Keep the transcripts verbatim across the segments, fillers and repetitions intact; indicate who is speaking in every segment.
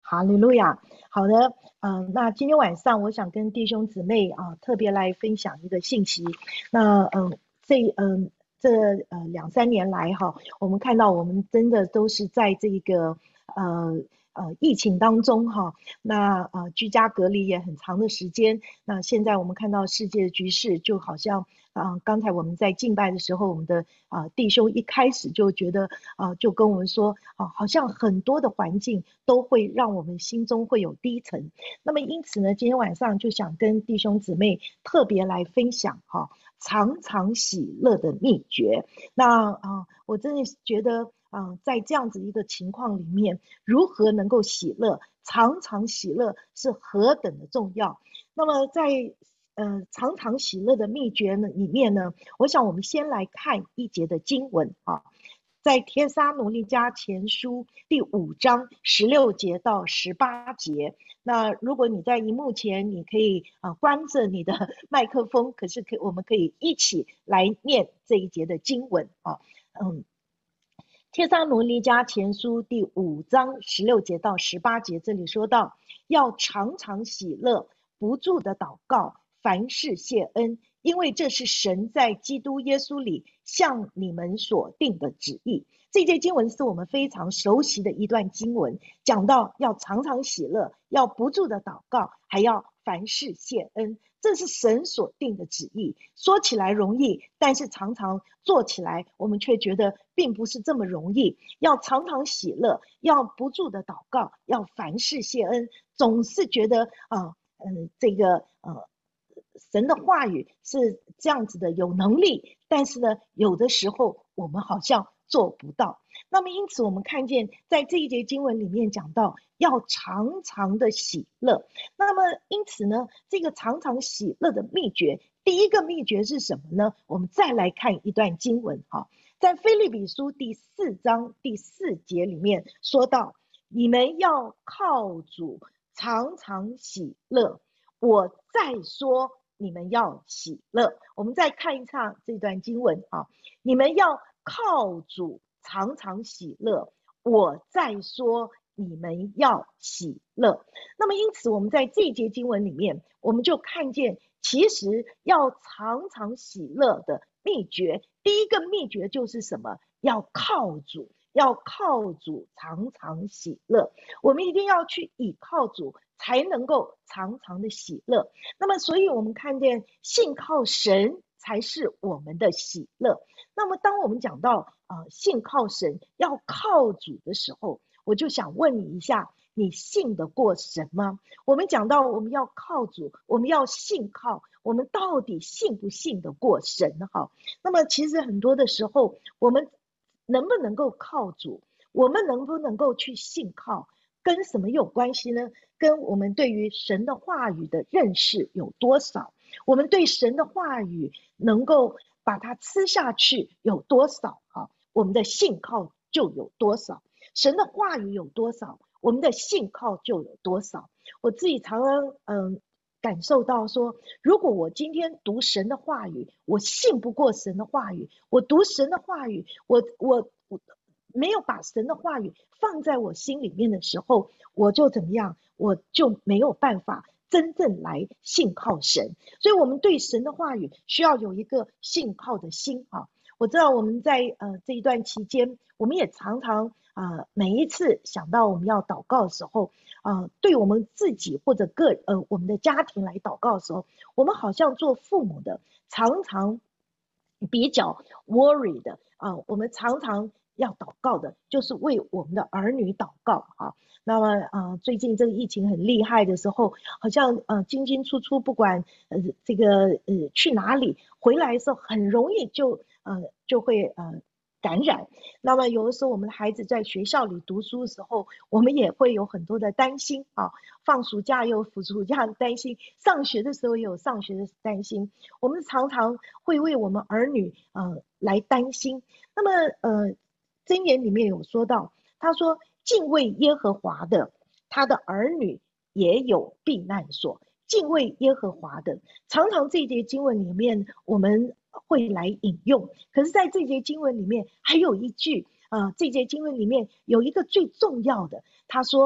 Speaker 1: 哈利路亚。好的，嗯、呃那今天晚上我想跟弟兄姊妹啊、特别来分享一个信息。那嗯、呃这嗯、呃这呃两三年来哈，我们看到我们真的都是在这个呃呃疫情当中哈，那呃居家隔离也很长的时间。那现在我们看到世界的局势就好像啊、呃刚才我们在敬拜的时候，我们的啊、呃弟兄一开始就觉得啊、呃就跟我们说啊、好像很多的环境都会让我们心中会有低沉。那么因此呢，今天晚上就想跟弟兄姊妹特别来分享哈、常常喜乐的秘诀。那啊、呃我真的觉得啊、呃在这样子一个情况里面，如何能够喜乐，常常喜乐是何等的重要。那么在呃常常喜乐的秘诀呢里面呢，我想我们先来看一节的经文啊，在帖撒罗尼迦前书第五章十六节到十八节。那如果你在荧幕前，你可以呃关着你的麦克风，可是可我们可以一起来念这一节的经文啊。嗯，帖撒罗尼迦前书第五章十六节到十八节，这里说到，要常常喜乐，不住的祷告，凡事谢恩，因为这是神在基督耶稣里向你们所定的旨意。这节经文是我们非常熟悉的一段经文，讲到要常常喜乐，要不住的祷告，还要凡事谢恩。这是神所定的旨意，说起来容易，但是常常做起来，我们却觉得并不是这么容易。要常常喜乐，要不住的祷告，要凡事谢恩，总是觉得啊，嗯、呃，这个呃，神的话语是这样子的有能力，但是呢，有的时候我们好像做不到。那么因此我们看见在这一节经文里面讲到要常常的喜乐。那么因此呢，这个常常喜乐的秘诀，第一个秘诀是什么呢？我们再来看一段经文哈，在腓立比书第四章第四节里面说到，你们要靠主常常喜乐。我再说你们要喜乐。我们再看一下这段经文啊，你们要靠主常常喜乐。我再说你们要喜乐。那么因此我们在这一节经文里面，我们就看见其实要常常喜乐的秘诀，第一个秘诀就是什么？要靠主，要靠主常常喜乐。我们一定要去倚靠主，才能够常常的喜乐。那么所以我们看见信靠神才是我们的喜乐。那么当我们讲到呃信靠神要靠主的时候，我就想问你一下，你信得过神吗？我们讲到我们要靠主，我们要信靠，我们到底信不信得过神呢？哈，那么其实很多的时候，我们能不能够靠主，我们能不能够去信靠，跟什么有关系呢？跟我们对于神的话语的认识有多少，我们对神的话语能够把它吃下去有多少啊？我们的信靠就有多少。神的话语有多少，我们的信靠就有多少。我自己常常嗯感受到说，如果我今天读神的话语，我信不过神的话语，我读神的话语，我我我没有把神的话语放在我心里面的时候，我就怎么样，我就没有办法真正来信靠神。所以我们对神的话语需要有一个信靠的心啊。我知道我们在呃这一段期间，我们也常常啊、呃、每一次想到我们要祷告的时候啊、呃，对我们自己或者个呃我们的家庭来祷告的时候，我们好像做父母的常常比较 worry 的啊、呃，我们常常要祷告的就是为我们的儿女祷告啊。那么啊、呃，最近这个疫情很厉害的时候，好像呃进进出出，不管呃这个呃去哪里，回来的时候很容易就呃就会呃感染。那么有的时候我们的孩子在学校里读书的时候，我们也会有很多的担心啊，放暑假有放暑假的担心，上学的时候也有上学的担心。我们常常会为我们儿女呃来担心。那么呃箴言里面有说到，他说敬畏耶和华的，他的儿女也有避难所。敬畏耶和华的，常常这一节经文里面我们会来引用，可是在这节经文里面还有一句啊、呃，这节经文里面有一个最重要的，他说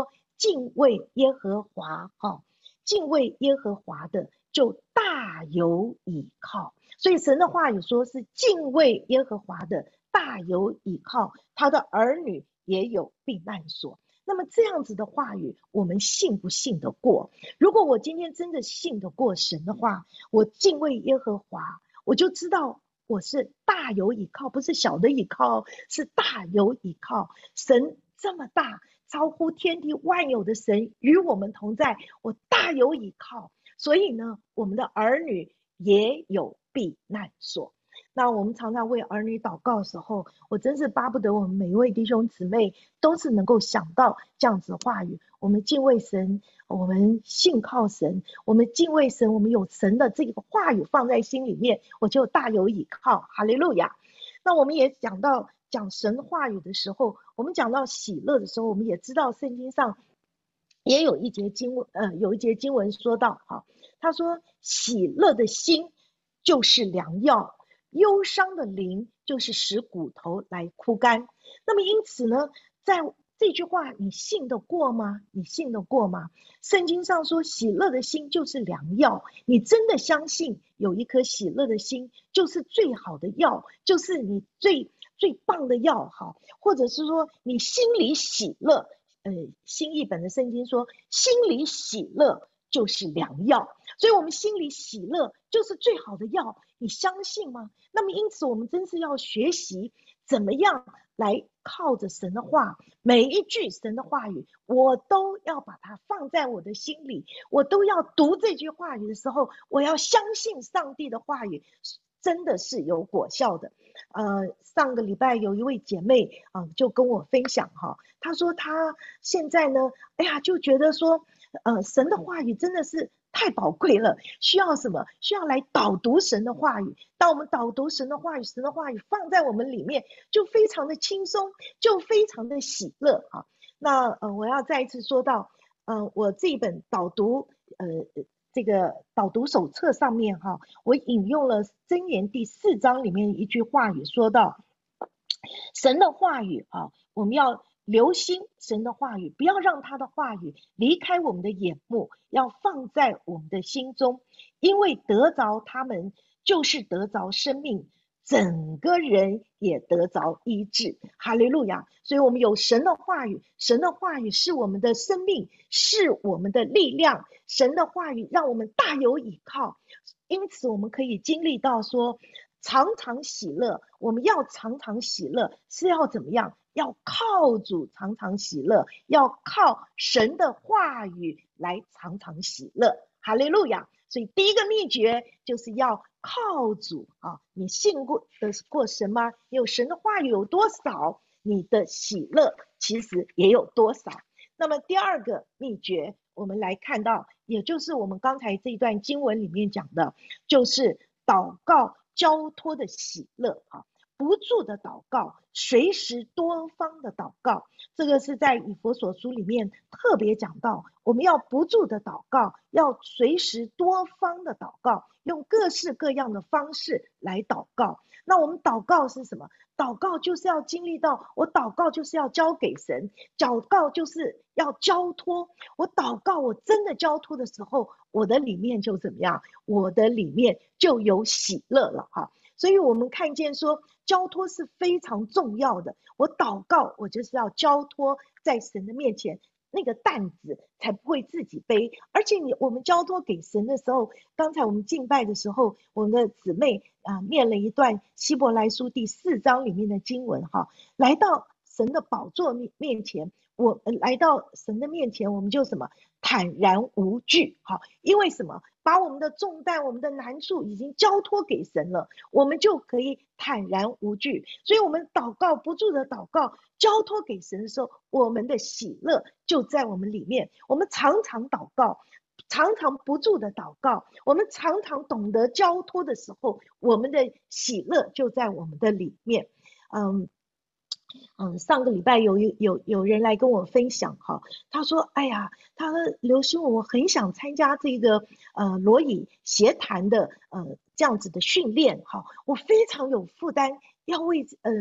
Speaker 1: 敬畏耶和华，哈，敬畏耶和华的就大有倚靠。所以神的话语说是敬畏耶和华的大有倚靠，他的儿女也有避难所。那么这样子的话语，我们信不信得过？如果我今天真的信得过神的话，我敬畏耶和华，我就知道我是大有倚靠，不是小的倚靠，是大有倚靠。神这么大，超乎天地万有的神与我们同在，我大有倚靠。所以呢，我们的儿女也有避难所。那我们常常为儿女祷告的时候，我真是巴不得我们每一位弟兄姊妹都是能够想到这样子的话语。我们敬畏神，我们信靠神，我们敬畏神，我们有神的这个话语放在心里面，我就大有倚靠。哈利路亚。那我们也讲到讲神话语的时候，我们讲到喜乐的时候，我们也知道圣经上也有一节经文，呃，有一节经文说到，哈，他说喜乐的心就是良药，忧伤的灵就是使骨头来枯干。那么因此呢，在这句话你信得过吗？你信得过吗？圣经上说喜乐的心就是良药，你真的相信有一颗喜乐的心就是最好的药，就是你最最棒的药，好，或者是说你心里喜乐，呃，新译本的圣经说心里喜乐就是良药，所以我们心里喜乐就是最好的药，你相信吗？那么因此我们真是要学习怎么样来靠着神的话，每一句神的话语我都要把它放在我的心里，我都要读这句话语的时候，我要相信上帝的话语真的是有果效的。呃，上个礼拜有一位姐妹啊、呃，就跟我分享哈，她说她现在呢，哎呀，就觉得说，呃，神的话语真的是太宝贵了，需要什么？需要来导读神的话语。当我们导读神的话语，神的话语放在我们里面，就非常的轻松，就非常的喜乐啊。那呃，我要再一次说到，呃，我这一本导读，呃。这个导读手册上面哈，我引用了箴言第四章里面一句话语，说到神的话语啊，我们要留心神的话语，不要让他的话语离开我们的眼目，要放在我们的心中，因为得着他们就是得着生命，整个人也得着医治。哈利路亚！所以我们有神的话语，神的话语是我们的生命，是我们的力量，神的话语让我们大有倚靠，因此我们可以经历到说常常喜乐。我们要常常喜乐是要怎么样？要靠主常常喜乐，要靠神的话语来常常喜乐。哈利路亚！所以第一个秘诀就是要靠主啊！你信过的过神吗？你有神的话语有多少，你的喜乐其实也有多少。那么第二个秘诀，我们来看到，也就是我们刚才这一段经文里面讲的，就是祷告交托的喜乐啊，不住的祷告，随时多方的祷告。这个是在以弗所书里面特别讲到，我们要不住的祷告，要随时多方的祷告，用各式各样的方式来祷告。那我们祷告是什么？祷告就是要经历到，我祷告就是要交给神，祷告就是要交托。我祷告，我真的交托的时候，我的里面就怎么样？我的里面就有喜乐了哈。所以我们看见说，交托是非常重要的。我祷告，我就是要交托在神的面前，那个担子才不会自己背。而且你我们交托给神的时候，刚才我们敬拜的时候，我们的姊妹啊念了一段希伯来书第四章里面的经文哈，来到神的宝座面前，我们来到神的面前，我们就什么坦然无惧，好，因为什么？把我们的重担、我们的难处已经交托给神了，我们就可以坦然无惧。所以我们祷告不住的祷告，交托给神的时候，我们的喜乐就在我们里面。我们常常祷告，常常不住的祷告，我们常常懂得交托的时候，我们的喜乐就在我们的里面。嗯。嗯，上个礼拜有有有人来跟我分享哈，他说：“哎呀，他说刘师母，我很想参加这个呃罗以协谈的呃这样子的训练哈，我非常有负担，要为嗯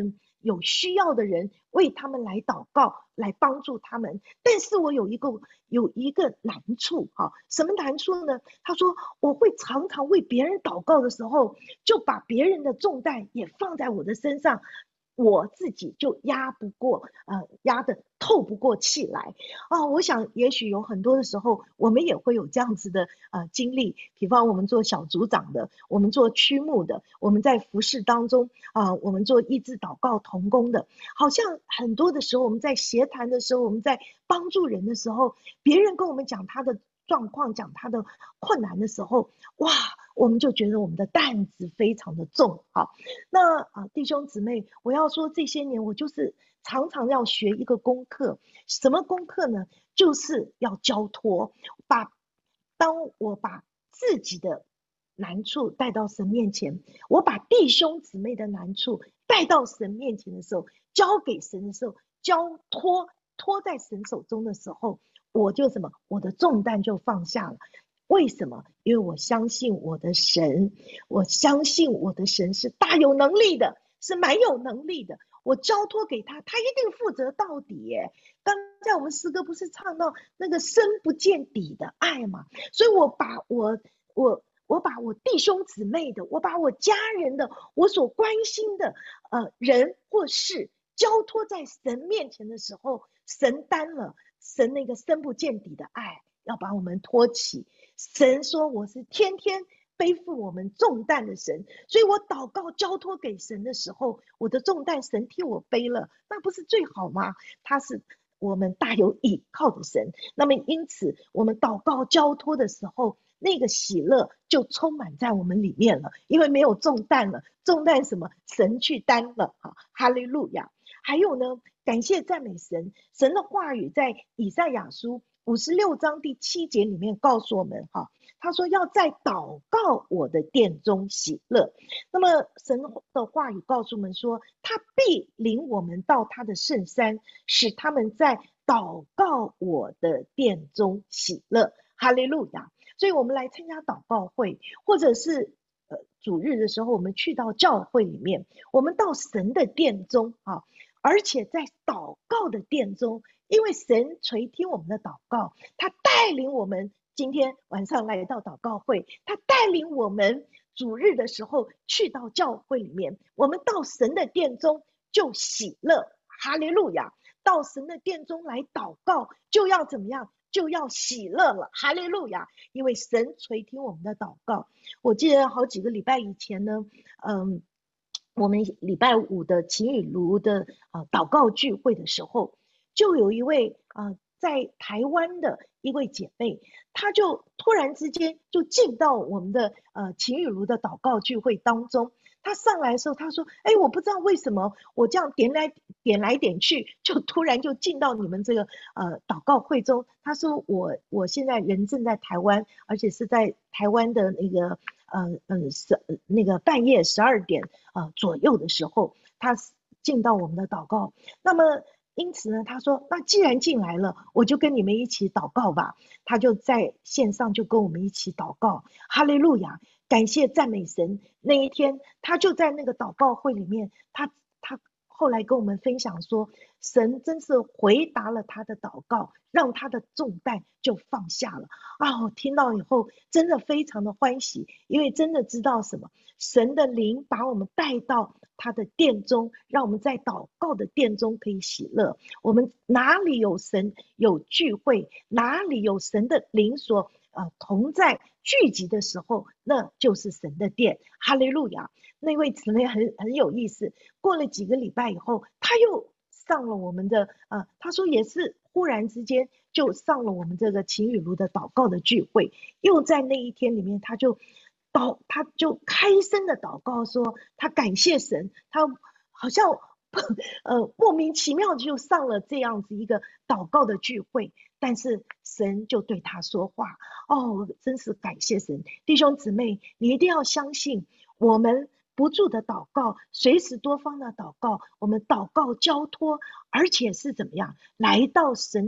Speaker 1: 有需要的人，为他们来祷告，来帮助他们。但是我有一个有一个难处，哈，什么难处呢？他说我会常常为别人祷告的时候，就把别人的重担也放在我的身上，我自己就压不过，呃，压得透不过气来啊！我想，也许有很多的时候，我们也会有这样子的呃经历。比方，我们做小组长的，我们做区牧的，我们在服事当中啊、呃，我们做医治祷告同工的，好像很多的时候，我们在协谈的时候，我们在帮助人的时候，别人跟我们讲他的状况，讲他的困难的时候，哇，我们就觉得我们的担子非常的重。好，那啊，弟兄姊妹，我要说这些年我就是常常要学一个功课，什么功课呢？就是要交托，把当我把自己的难处带到神面前，我把弟兄姊妹的难处带到神面前的时候，交给神的时候，交托托在神手中的时候，我就什么，我的重担就放下了。为什么？因为我相信我的神，我相信我的神是大有能力的，是蛮有能力的。我交托给他，他一定负责到底耶。刚才我们诗歌不是唱到那个深不见底的爱嘛？所以我把我我我把我弟兄姊妹的，我把我家人的，我所关心的呃人或事交托在神面前的时候，神担了神那个深不见底的爱，要把我们托起。神说我是天天背负我们重担的神，所以我祷告交托给神的时候，我的重担神替我背了，那不是最好吗？他是我们大有倚靠的神，那么因此我们祷告交托的时候，那个喜乐就充满在我们里面了，因为没有重担了，重担什么？神去担了啊！哈利路亚！还有呢，感谢赞美神，神的话语在以赛亚书五十六章第七节里面告诉我们，哈，他说要在祷告我的殿中喜乐。那么神的话语告诉我们说，他必领我们到他的圣山，使他们在祷告我的殿中喜乐。哈利路亚！所以我们来参加祷告会，或者是呃主日的时候，我们去到教会里面，我们到神的殿中啊，而且在祷告的殿中，因为神垂听我们的祷告，他带领我们今天晚上来到祷告会，他带领我们主日的时候去到教会里面，我们到神的殿中就喜乐。哈利路亚！到神的殿中来祷告，就要怎么样？就要喜乐了。哈利路亚！因为神垂听我们的祷告。我记得好几个礼拜以前呢，嗯。我们礼拜五的晴雨炉的呃祷告聚会的时候，就有一位呃在台湾的一位姐妹，她就突然之间就进到我们的呃晴雨炉的祷告聚会当中。她上来的时候，她说：“哎，我不知道为什么我这样点来点来点去，就突然就进到你们这个呃祷告会中。”她说：“我我现在人正在台湾，而且是在台湾的那个。”嗯嗯，十那个半夜十二点呃左右的时候，他进到我们的祷告。那么因此呢，他说：“那既然进来了，我就跟你们一起祷告吧。”他就在线上就跟我们一起祷告。哈利路亚，感谢赞美神。那一天，他就在那个祷告会里面，他他后来跟我们分享说，神真是回答了他的祷告，让他的重担就放下了啊！我听到以后真的非常的欢喜，因为真的知道什么，神的灵把我们带到他的殿中，让我们在祷告的殿中可以喜乐。我们哪里有神有聚会，哪里有神的灵所呃同在聚集的时候，那就是神的殿。哈利路亚！那位姊妹很很有意思，过了几个礼拜以后，他又上了我们的呃，他说也是忽然之间就上了我们这个晴雨炉的祷告的聚会，又在那一天里面，他就祷，他就开声的祷告说，他感谢神，他好像呃莫名其妙就上了这样子一个祷告的聚会，但是神就对他说话，哦，真是感谢神，弟兄姊妹，你一定要相信我们。不住的祷告，随时多方的祷告，我们祷告交托，而且是怎么样来到神的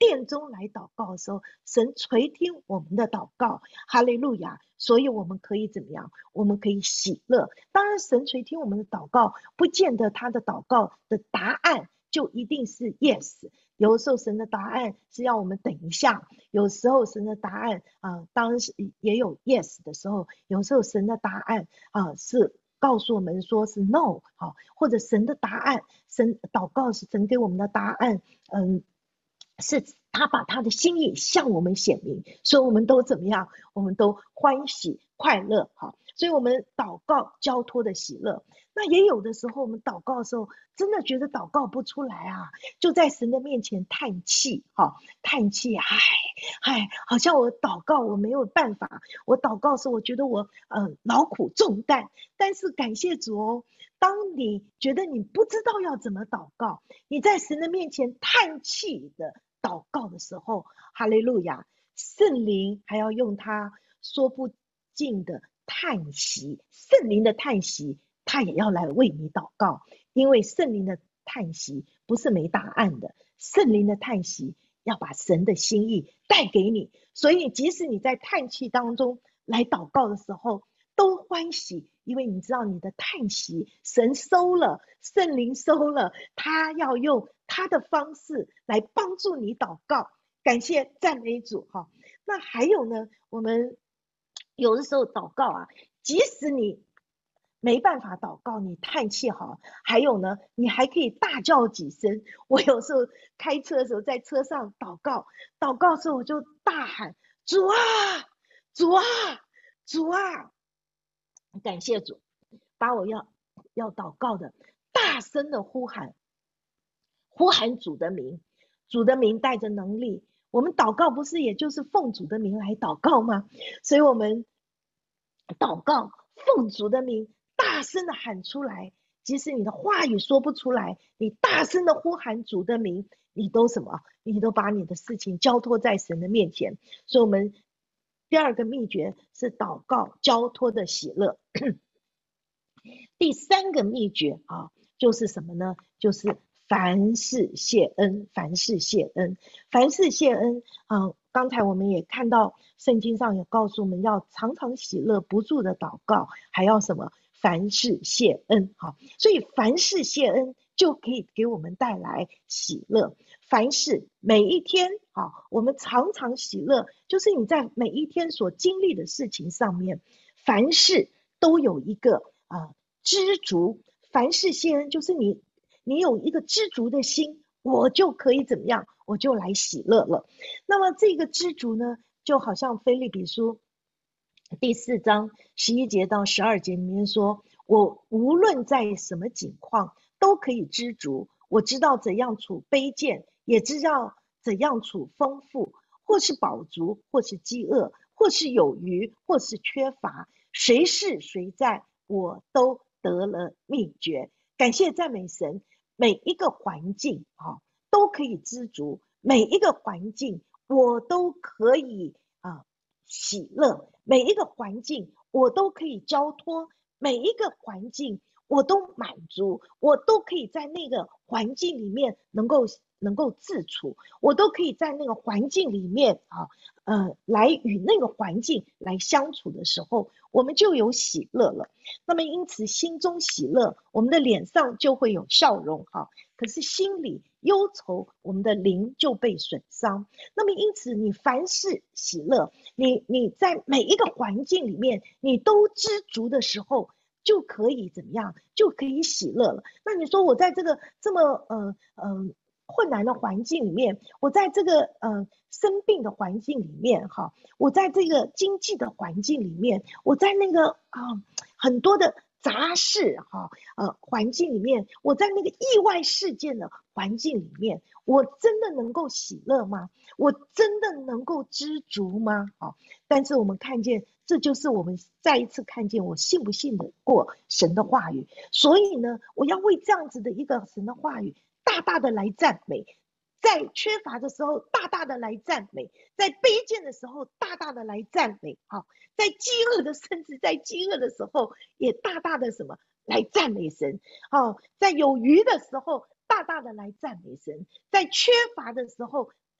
Speaker 1: 殿中来祷告的时候，神垂听我们的祷告，哈利路亚。所以我们可以怎么样？我们可以喜乐。当然，神垂听我们的祷告，不见得他的祷告的答案就一定是 yes。有的时候神的答案是要我们等一下，有时候神的答案啊、呃，当然是也有 yes 的时候，有时候神的答案啊、呃、是告诉我们说是 no， 好，或者神的答案，神祷告是神给我们的答案，嗯。是他把他的心意向我们显明，所以我们都怎么样？我们都欢喜快乐，好，所以我们祷告交托的喜乐。那也有的时候，我们祷告的时候，真的觉得祷告不出来啊，就在神的面前叹气，好，叹气，唉唉，好像我祷告我没有办法，我祷告的时候，我觉得我呃劳苦重担，但是感谢主哦。当你觉得你不知道要怎么祷告，你在神的面前叹气的祷告的时候，哈利路亚，圣灵还要用他说不尽的叹息，圣灵的叹息，他也要来为你祷告，因为圣灵的叹息不是没答案的，圣灵的叹息要把神的心意带给你，所以即使你在叹气当中来祷告的时候，都欢喜，因为你知道你的叹息神收了，圣灵收了，他要用他的方式来帮助你祷告，感谢赞美主哈。那还有呢，我们有的时候祷告啊，即使你没办法祷告，你叹气好，还有呢，你还可以大叫几声。我有时候开车的时候在车上祷告，祷告的时候我就大喊主啊主啊主啊，感谢主，把我要要祷告的大声的呼喊，呼喊主的名，主的名带着能力。我们祷告不是也就是奉主的名来祷告吗？所以我们祷告奉主的名，大声的喊出来。即使你的话语说不出来，你大声的呼喊主的名，你都什么？你都把你的事情交托在神的面前。所以我们第二个秘诀是祷告交托的喜乐。第三个秘诀啊，就是什么呢？就是凡事谢恩，凡事谢恩，凡事谢恩啊！刚才我们也看到圣经上有告诉我们要常常喜乐，不住的祷告，还要什么？凡事谢恩。好，所以凡事谢恩就可以给我们带来喜乐。凡事每一天，好，我们常常喜乐，就是你在每一天所经历的事情上面，凡事都有一个啊。知足，凡事谢恩，就是你你有一个知足的心，我就可以怎么样，我就来喜乐了。那么这个知足呢，就好像腓立比书第四章十一节到十二节里面说，我无论在什么境况都可以知足，我知道怎样处卑贱，也知道怎样处丰富，或是饱足，或是饥饿，或是有余，或是缺乏，谁是谁在，我都得了秘诀。感谢赞美神，每一个环境啊都可以知足，每一个环境我都可以啊喜乐，每一个环境我都可以交托，每一个环境我都满足，我都可以在那个环境里面能够能够自处，我都可以在那个环境里面啊呃来与那个环境来相处的时候，我们就有喜乐了。那么因此心中喜乐，我们的脸上就会有笑容哈。可是心里忧愁，我们的灵就被损伤。那么因此你凡事喜乐，你你在每一个环境里面你都知足的时候，就可以怎么样？就可以喜乐了。那你说我在这个这么呃呃困难的环境里面，我在这个呃生病的环境里面哈，我在这个经济的环境里面，我在那个啊、呃、很多的杂事哈呃环境里面，我在那个意外事件的环境里面，我真的能够喜乐吗？我真的能够知足吗？好，但是我们看见，这就是我们再一次看见我信不信得过神的话语。所以呢，我要为这样子的一个神的话语大大的来赞美，在缺乏的时候大大的来赞美，在卑贱的时候大大的来赞美，好，在饥饿的甚至在饥饿的时候也大大的什么来赞美神，好，在有余的时候大大的来赞美神，在缺乏的时候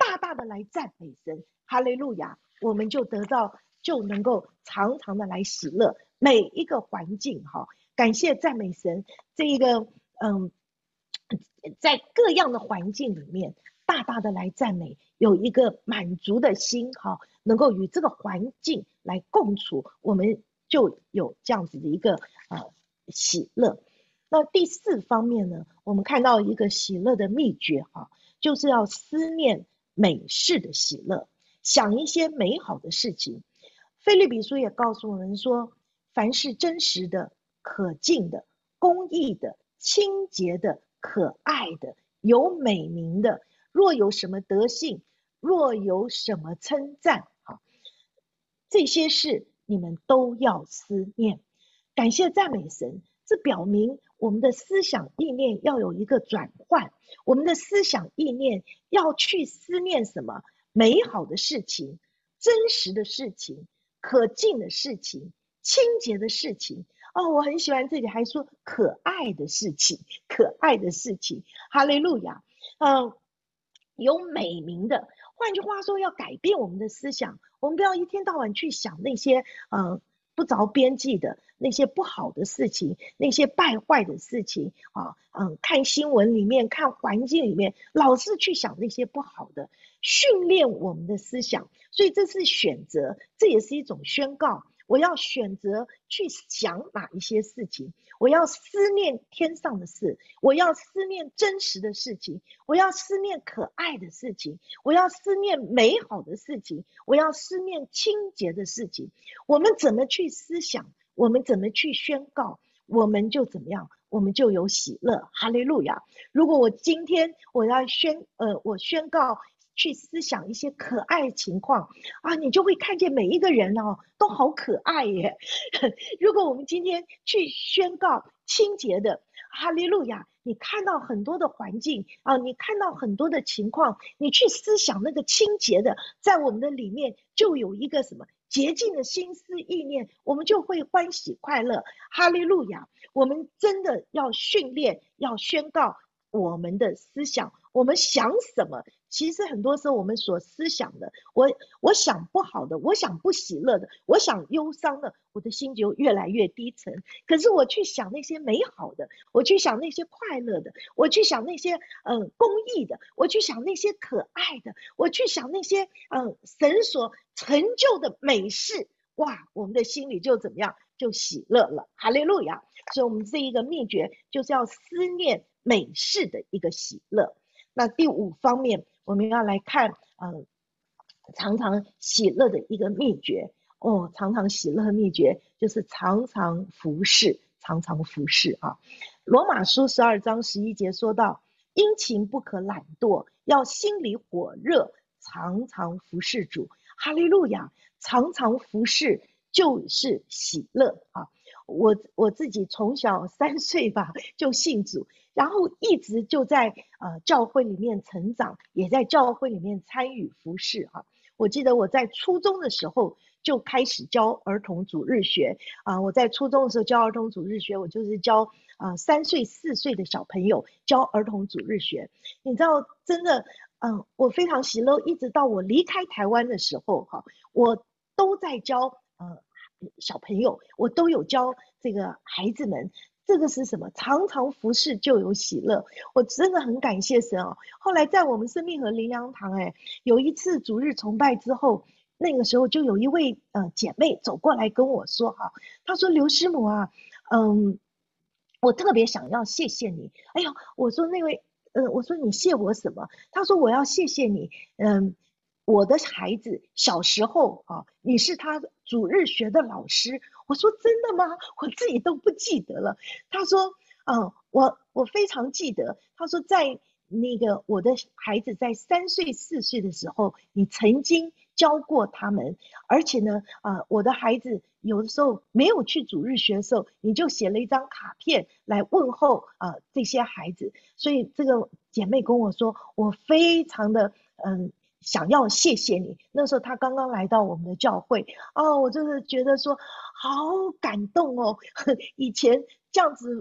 Speaker 1: 大大的来赞美神，哈利路亚，我们就得到就能够常常的来喜乐每一个环境哈，感谢赞美神，这一个嗯，在各样的环境里面，大大的来赞美，有一个满足的心哈，能够与这个环境来共处，我们就有这样子的一个呃喜乐。那第四方面呢，我们看到一个喜乐的秘诀哈，就是要思念美事的喜乐，想一些美好的事情。腓立比书也告诉我们说，凡是真实的、可敬的、公义的、清洁的、可爱的、有美名的，若有什么德性，若有什么称赞，好，这些事你们都要思念。感谢赞美神，这表明我们的思想意念要有一个转换，我们的思想意念要去思念什么？美好的事情、真实的事情、可敬的事情、清洁的事情。哦，我很喜欢这里还说可爱的事情，可爱的事情，哈利路亚。嗯，有美名的，换句话说，要改变我们的思想，我们不要一天到晚去想那些呃不着边际的那些不好的事情，那些败坏的事情啊，嗯，看新闻里面，看环境里面，老是去想那些不好的，训练我们的思想，所以这是选择，这也是一种宣告。我要选择去想哪一些事情，我要思念天上的事，我要思念真实的事情，我要思念可爱的事情，我要思念美好的事情，我要思念清洁的事情。我们怎么去思想，我们怎么去宣告，我们就怎么样，我们就有喜乐。哈利路亚！如果我今天我要宣呃，我宣告去思想一些可爱的情况啊，你就会看见每一个人哦都好可爱耶。如果我们今天去宣告清洁的，哈利路亚，你看到很多的环境啊，你看到很多的情况，你去思想那个清洁的，在我们的里面就有一个什么洁净的心思意念，我们就会欢喜快乐。哈利路亚！我们真的要训练，要宣告我们的思想，我们想什么？其实很多时候我们所思想的，我我想不好的，我想不喜乐的，我想忧伤的，我的心就越来越低沉。可是我去想那些美好的，我去想那些快乐的，我去想那些嗯公益的，我去想那些可爱的，我去想那些嗯神所成就的美事，哇，我们的心里就怎么样？就喜乐了。哈利路亚！所以我们这一个秘诀就是要思念美事的一个喜乐。那第五方面，我们要来看，嗯，常常喜乐的一个秘诀哦，常常喜乐的秘诀就是常常服侍，常常服侍啊。罗马书十二章十一节说到，殷勤不可懒惰，要心里火热，常常服侍主。哈利路亚！常常服侍就是喜乐啊。我我自己从小三岁吧就信主，然后一直就在呃教会里面成长，也在教会里面参与服侍啊。我记得我在初中的时候就开始教儿童主日学啊、呃，我在初中的时候教儿童主日学，我就是教啊、呃、三岁四岁的小朋友教儿童主日学。你知道，真的，嗯、呃，我非常喜乐，一直到我离开台湾的时候，哈，我都在教呃小朋友，我都有教这个孩子们。这个是什么？常常服侍就有喜乐。我真的很感谢神哦。后来在我们生命和灵粮堂，哎，有一次主日崇拜之后，那个时候就有一位呃姐妹走过来跟我说哈，她说刘师母啊，嗯，我特别想要谢谢你。哎呦，我说那位，呃，我说你谢我什么？她说我要谢谢你，嗯。我的孩子小时候啊，你是他主日学的老师。我说真的吗？我自己都不记得了。他说，嗯，我我非常记得。他说在那个我的孩子在三岁四岁的时候，你曾经教过他们，而且呢，呃，我的孩子有的时候没有去主日学的时候，你就写了一张卡片来问候啊、呃、这些孩子。所以这个姐妹跟我说，我非常的嗯。想要谢谢你，那时候他刚刚来到我们的教会哦，我就是觉得说好感动哦，以前这样子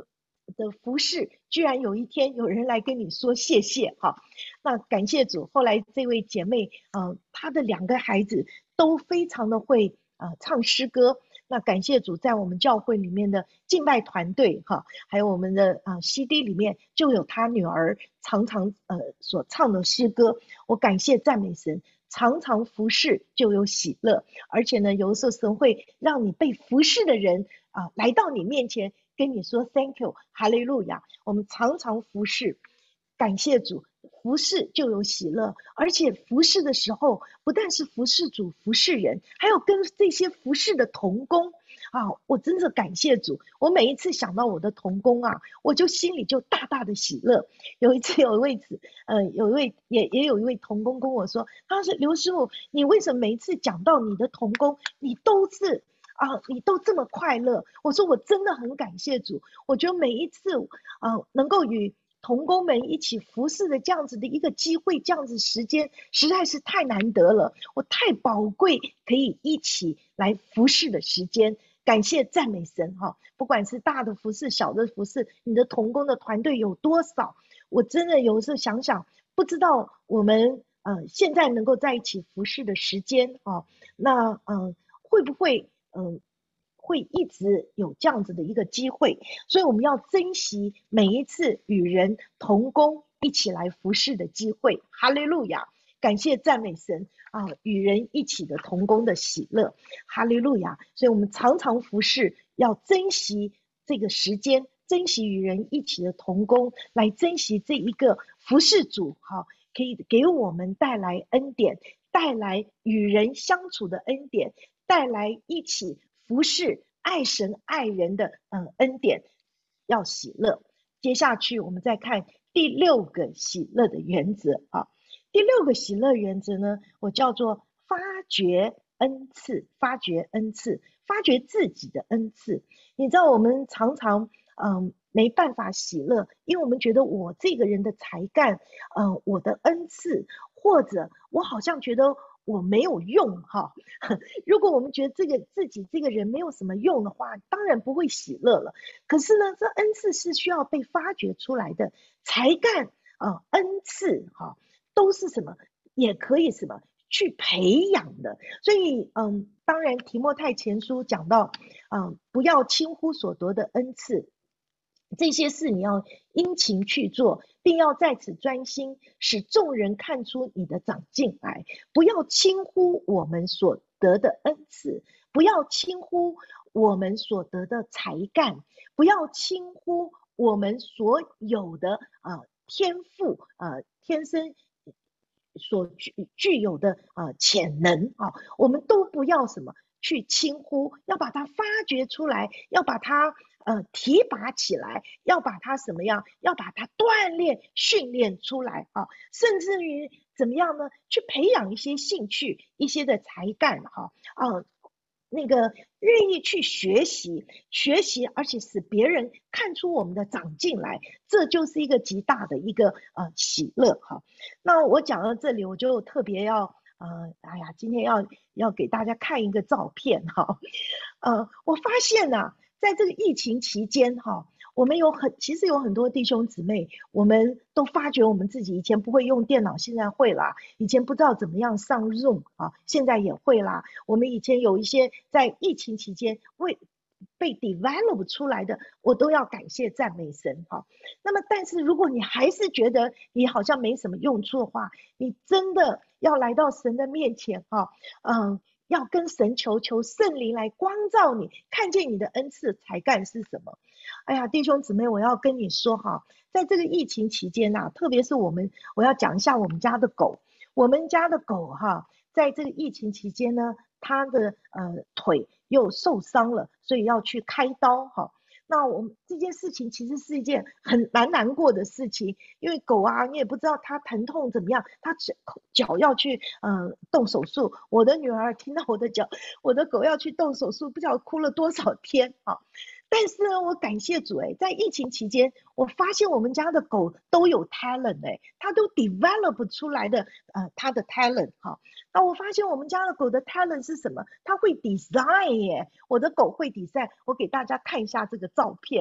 Speaker 1: 的服侍，居然有一天有人来跟你说谢谢哈。那感谢主，后来这位姐妹，呃，她的两个孩子都非常的会呃唱诗歌。那感谢主，在我们教会里面的敬拜团队哈，还有我们的啊 C D 里面就有她女儿常常呃所唱的诗歌。我感谢赞美神，常常服侍就有喜乐，而且呢，有的时候神会让你被服侍的人啊、呃、来到你面前跟你说 Thank you， 哈利路亚。我们常常服侍，感谢主。服侍就有喜乐，而且服侍的时候，不但是服侍主、服侍人，还有跟这些服侍的同工啊！我真的感谢主，我每一次想到我的同工啊，我就心里就大大的喜乐。有一次有一位子，呃，有一位也也有一位同工跟我说，他说刘师傅，你为什么每一次讲到你的同工，你都是啊，你都这么快乐？我说我真的很感谢主，我觉得每一次啊，能够与同工们一起服侍的这样子的一个机会，这样子时间实在是太难得了，我太宝贵可以一起来服侍的时间。感谢赞美神哈！不管是大的服侍、小的服侍，你的同工的团队有多少，我真的有时候想想，不知道我们呃现在能够在一起服侍的时间啊，那嗯、呃、会不会嗯？呃会一直有这样子的一个机会，所以我们要珍惜每一次与人同工一起来服侍的机会。哈利路亚，感谢赞美神啊，与人一起的同工的喜乐。哈利路亚，所以我们常常服侍，要珍惜这个时间，珍惜与人一起的同工，来珍惜这一个服侍主哈，可以给我们带来恩典，带来与人相处的恩典，带来一起服侍爱神爱人的嗯恩典，要喜乐。接下去我们再看第六个喜乐的原则啊。第六个喜乐原则呢，我叫做发掘恩赐，发掘恩赐，发掘自己的恩赐。你知道我们常常嗯没办法喜乐，因为我们觉得我这个人的才干，嗯我的恩赐，或者我好像觉得我没有用哈。如果我们觉得这个自己这个人没有什么用的话，当然不会喜乐了。可是呢，这恩赐是需要被发掘出来的，才干啊、呃，恩赐哈，都是什么，也可以什么去培养的。所以，嗯，当然提摩太前书讲到，嗯，不要轻忽所得的恩赐。这些事你要殷勤去做，并要在此专心，使众人看出你的长进来。不要轻忽我们所得的恩赐，不要轻忽我们所得的才干，不要轻忽我们所有的啊、呃、天赋啊、呃、天生所具具有的啊、呃、潜能啊，我们都不要什么去轻忽，要把它发掘出来，要把它呃提拔起来，要把它什么样，要把它锻炼训练出来啊，甚至于怎么样呢？去培养一些兴趣、一些的才干哈啊。呃那个愿意去学习，学习，而且使别人看出我们的长进来，这就是一个极大的一个呃喜乐哈。那我讲到这里，我就特别要呃，哎呀，今天要要给大家看一个照片哈。呃，我发现呢、啊，在这个疫情期间哈，我们有很其实有很多弟兄姊妹，我们都发觉我们自己以前不会用电脑，现在会啦；以前不知道怎么样上 Zoom 啊，现在也会啦。我们以前有一些在疫情期间为被 develop 出来的，我都要感谢赞美神哈。那么，但是如果你还是觉得你好像没什么用处的话，你真的要来到神的面前哈，嗯。要跟神求，求圣灵来光照你，看见你的恩赐才干是什么。哎呀，弟兄姊妹，我要跟你说哈，在这个疫情期间呐、啊，特别是我们，我要讲一下我们家的狗。我们家的狗哈，在这个疫情期间呢，它的呃腿又受伤了，所以要去开刀哈。那我们这件事情其实是一件很蛮难过的事情，因为狗啊，你也不知道它疼痛怎么样，它脚脚要去呃动手术。我的女儿听到我的脚，我的狗要去动手术，不知道哭了多少天啊。但是呢，我感谢主哎，在疫情期间，我发现我们家的狗都有 talent 哎，它都 develop 出来的呃它的 talent 哈。那我发现我们家的狗的 talent 是什么？它会 design 耶，我的狗会 design。我给大家看一下这个照片哈，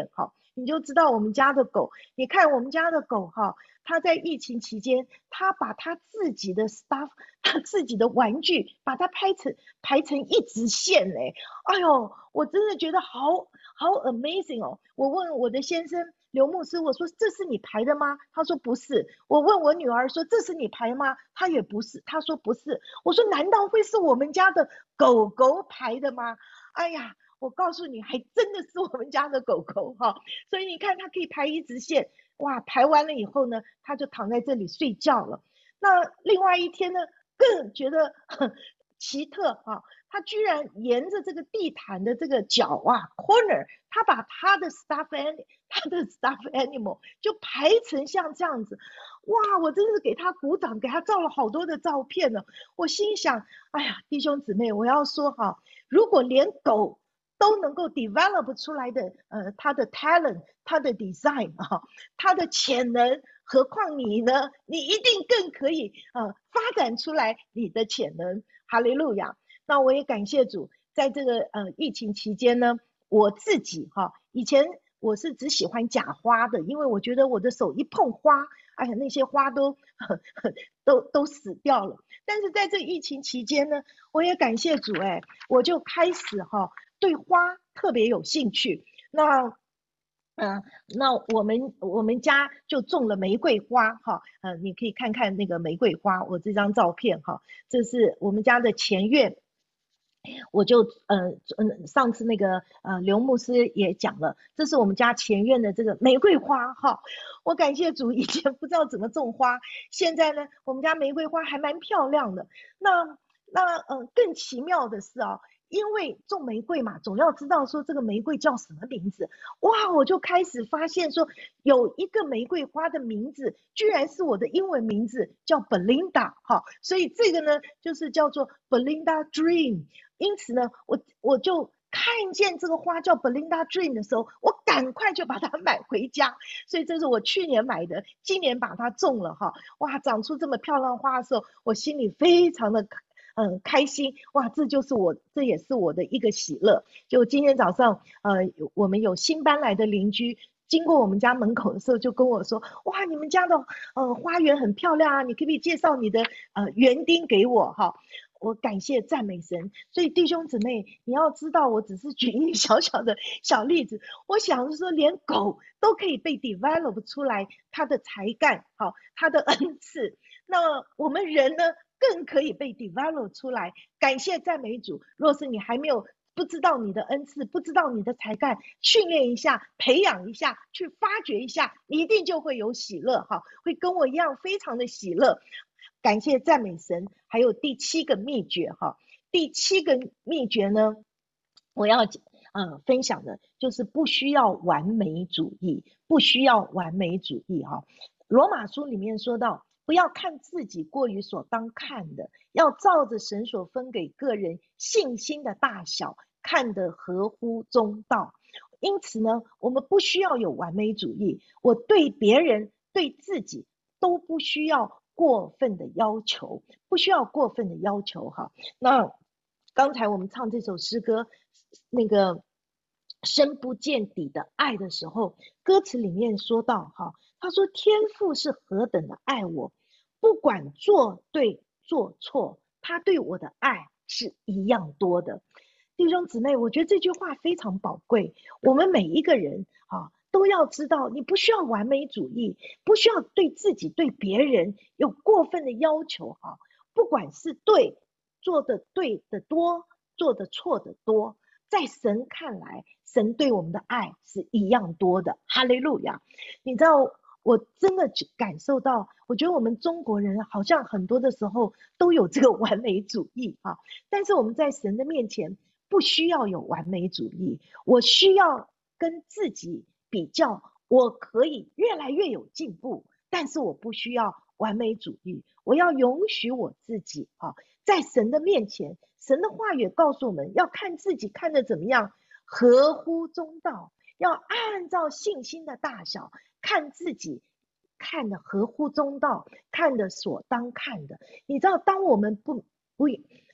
Speaker 1: 你就知道我们家的狗。你看我们家的狗哈，它在疫情期间，它把它自己的 stuff， 它自己的玩具，把它拍成排成一直线嘞。哎呦，我真的觉得好好 amazing 哦！我问我的先生刘牧师，我说这是你排的吗？他说不是。我问我女儿说这是你排吗？她也不是，她说不是。我说难道会是我们家的狗狗排的吗？哎呀，我告诉你，还真的是我们家的狗狗哈。所以你看，它可以排一直线，哇，排完了以后呢，它就躺在这里睡觉了。那另外一天呢，更觉得很奇特哈，它居然沿着这个地毯的这个角啊 corner， 它把它的 stuff animal， 它的 stuff animal 就排成像这样子。哇，我真是给他鼓掌，给他照了好多的照片呢。我心想，哎呀，弟兄姊妹，我要说哈，如果连狗都能够 develop 出来的，呃，它的 talent， 它的 design 啊，它的潜能，何况你呢？你一定更可以呃发展出来你的潜能。哈利路亚！那我也感谢主，在这个呃疫情期间呢，我自己哈，以前我是只喜欢假花的，因为我觉得我的手一碰花，哎呀，那些花都都都死掉了。但是在这疫情期间呢，我也感谢主，哎，我就开始哈对花特别有兴趣。那嗯、呃，那我们我们家就种了玫瑰花哈，呃，你可以看看那个玫瑰花，我这张照片哈，这是我们家的前院。我就呃嗯，上次那个呃刘牧师也讲了，这是我们家前院的这个玫瑰花哈。我感谢主，以前不知道怎么种花，现在呢，我们家玫瑰花还蛮漂亮的。那那呃更奇妙的是啊，因为种玫瑰嘛，总要知道说这个玫瑰叫什么名字。哇，我就开始发现说有一个玫瑰花的名字，居然是我的英文名字叫 Belinda 哈，所以这个呢就是叫做 Belinda Dream。因此呢，我我就看见这个花叫 Belinda Dream 的时候，我赶快就把它买回家。所以这是我去年买的，今年把它种了哈。哇，长出这么漂亮花的时候，我心里非常的嗯开心。哇，这就是我，这也是我的一个喜乐。就今天早上，呃，我们有新搬来的邻居。经过我们家门口的时候，就跟我说：“哇，你们家的呃花园很漂亮啊，你可不可以介绍你的呃园丁给我？”哈，我感谢赞美神。所以弟兄姊妹，你要知道，我只是举一个小小的小例子。我想说，连狗都可以被 develop 出来它的才干，好，它的恩赐。那我们人呢，更可以被 develop 出来。感谢赞美主。若是你还没有不知道你的恩赐，不知道你的才干，训练一下，培养一下，去发掘一下，你一定就会有喜乐哈，会跟我一样非常的喜乐。感谢赞美神。还有第七个秘诀哈，第七个秘诀呢，我要嗯分享的就是不需要完美主义，不需要完美主义哈。罗马书里面说到，不要看自己过于所当看的，要照着神所分给个人信心的大小，看得合乎中道。因此呢，我们不需要有完美主义，我对别人对自己都不需要过分的要求，不需要过分的要求哈。那刚才我们唱这首诗歌，那个深不见底的爱的时候，歌词里面说到哈，他说天父是何等的爱我，不管做对做错，他对我的爱是一样多的。弟兄姊妹，我觉得这句话非常宝贵。我们每一个人啊，都要知道，你不需要完美主义，不需要对自己、对别人有过分的要求哈。不管是对做的对的多，做的错的多，在神看来，神对我们的爱是一样多的。哈利路亚！你知道，我真的感受到，我觉得我们中国人好像很多的时候都有这个完美主义啊，但是我们在神的面前不需要有完美主义，我需要跟自己比较，我可以越来越有进步，但是我不需要完美主义，我要允许我自己啊，在神的面前，神的话语告诉我们要看自己看得怎么样，合乎中道，要按照信心的大小看自己，看的合乎中道，看的所当看的。你知道，当我们不不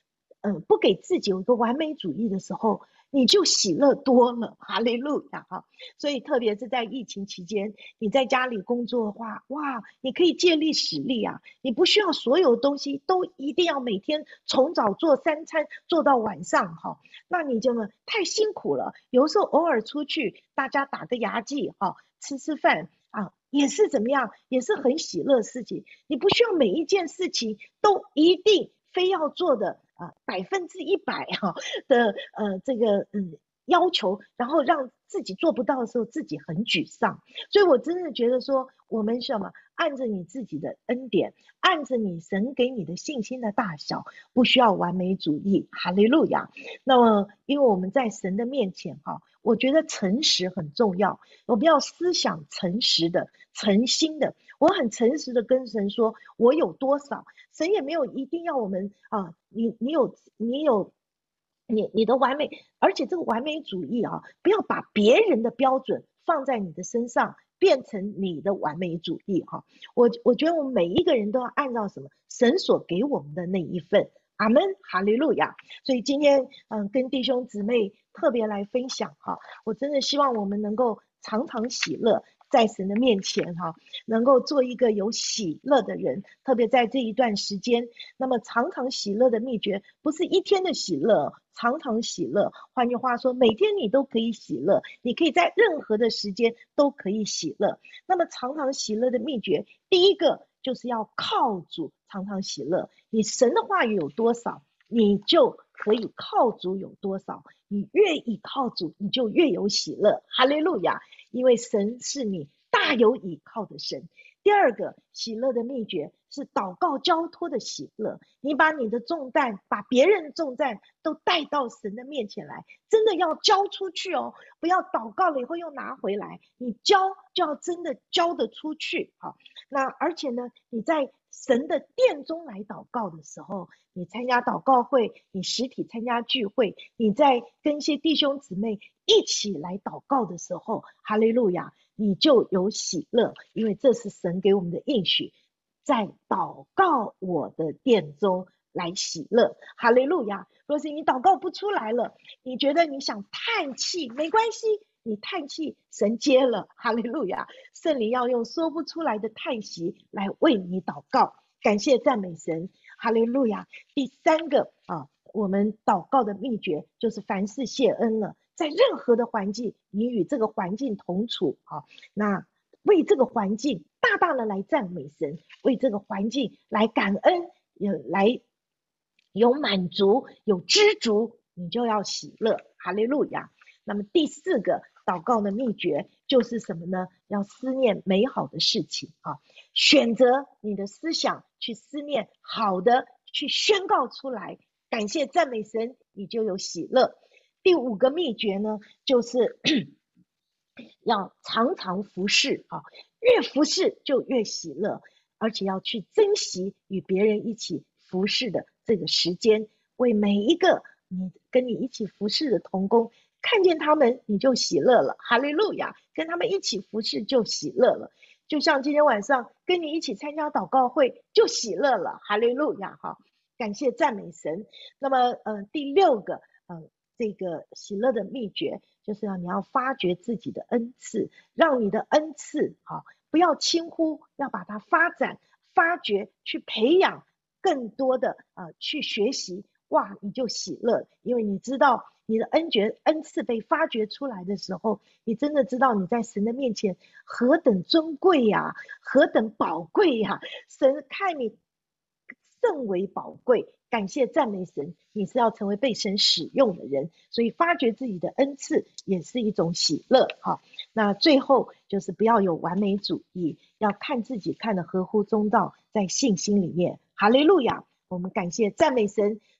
Speaker 1: 嗯不给自己有一个完美主义的时候，你就喜乐多了，哈利路亚哈！所以特别是在疫情期间，你在家里工作的话，哇，你可以借力使力啊！你不需要所有东西都一定要每天从早做三餐做到晚上哈，那你就太辛苦了。有时候偶尔出去，大家打个牙祭哈，吃吃饭啊，也是怎么样，也是很喜乐的事情。你不需要每一件事情都一定非要做的啊百分之一百哈的呃这个嗯要求，然后让自己做不到的时候自己很沮丧。所以我真的觉得说，我们什么按着你自己的恩典，按着你神给你的信心的大小，不需要完美主义，哈利路亚。那么因为我们在神的面前哈，我觉得诚实很重要，我们要思想诚实的、诚心的。我很诚实的跟神说，我有多少，神也没有一定要我们啊，你你有你有你你的完美，而且这个完美主义啊，不要把别人的标准放在你的身上，变成你的完美主义哈。我我觉得我们每一个人都要按照什么神所给我们的那一份。阿门，哈利路亚。所以今天嗯，跟弟兄姊妹特别来分享哈，我真的希望我们能够常常喜乐，在神的面前哈，能够做一个有喜乐的人，特别在这一段时间。那么常常喜乐的秘诀不是一天的喜乐，常常喜乐。换句话说，每天你都可以喜乐，你可以在任何的时间都可以喜乐。那么常常喜乐的秘诀，第一个就是要靠主常常喜乐。你神的话语有多少，你就可以靠主有多少。你越倚靠主，你就越有喜乐。哈利路亚！因为神是你大有倚靠的神。第二个喜乐的秘诀是祷告交托的喜乐，你把你的重担，把别人的重担都带到神的面前来，真的要交出去哦，不要祷告了以后又拿回来，你交就要真的交得出去。好，那而且呢，你在神的殿中来祷告的时候，你参加祷告会，你实体参加聚会，你在跟一些弟兄姊妹一起来祷告的时候，哈利路亚，你就有喜乐，因为这是神给我们的应许，在祷告我的殿中来喜乐，哈利路亚。若是你祷告不出来了，你觉得你想叹气，没关系，你叹气神接了，哈利路亚。圣灵要用说不出来的叹息来为你祷告，感谢赞美神，哈利路亚。第三个啊，我们祷告的秘诀就是凡事谢恩了，在任何的环境，你与这个环境同处啊，那为这个环境大大的来赞美神，为这个环境来感恩，有来有满足，有知足，你就要喜乐，哈利路亚。那么第四个祷告的秘诀就是什么呢？要思念美好的事情啊，选择你的思想去思念好的，去宣告出来，感谢赞美神，你就有喜乐。第五个秘诀呢，就是要常常服侍啊，越服侍就越喜乐，而且要去珍惜与别人一起服侍的这个时间，为每一个你跟你一起服侍的同工，看见他们你就喜乐了，哈利路亚，跟他们一起服侍就喜乐了。就像今天晚上跟你一起参加祷告会就喜乐了，哈利路亚哈，感谢赞美神。那么呃第六个呃这个喜乐的秘诀就是要你要发掘自己的恩赐，让你的恩赐啊不要轻忽，要把它发展发掘，去培养更多的呃去学习，哇你就喜乐，因为你知道你的恩觉恩赐被发掘出来的时候，你真的知道你在神的面前何等尊贵呀，何等宝贵呀，神看你甚为宝贵，感谢赞美神，你是要成为被神使用的人，所以发掘自己的恩赐也是一种喜乐哈。那最后就是不要有完美主义，要看自己看得合乎中道，在信心里面，哈利路亚，我们感谢赞美神。